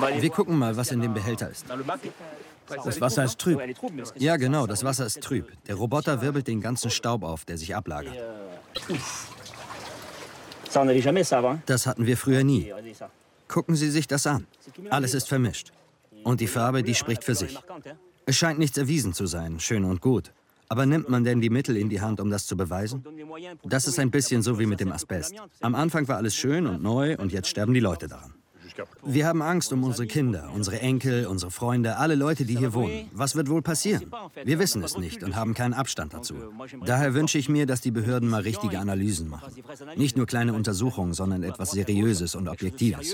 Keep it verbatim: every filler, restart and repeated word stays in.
Wir gucken mal, was in dem Behälter ist. Das Wasser ist trüb. Ja, genau, das Wasser ist trüb. Der Roboter wirbelt den ganzen Staub auf, der sich ablagert. Das hatten wir früher nie. Gucken Sie sich das an. Alles ist vermischt. Und die Farbe, die spricht für sich. Es scheint nichts erwiesen zu sein, schön und gut. Aber nimmt man denn die Mittel in die Hand, um das zu beweisen? Das ist ein bisschen so wie mit dem Asbest. Am Anfang war alles schön und neu und jetzt sterben die Leute daran. Wir haben Angst um unsere Kinder, unsere Enkel, unsere Freunde, alle Leute, die hier wohnen. Was wird wohl passieren? Wir wissen es nicht und haben keinen Abstand dazu. Daher wünsche ich mir, dass die Behörden mal richtige Analysen machen. Nicht nur kleine Untersuchungen, sondern etwas Seriöses und Objektives.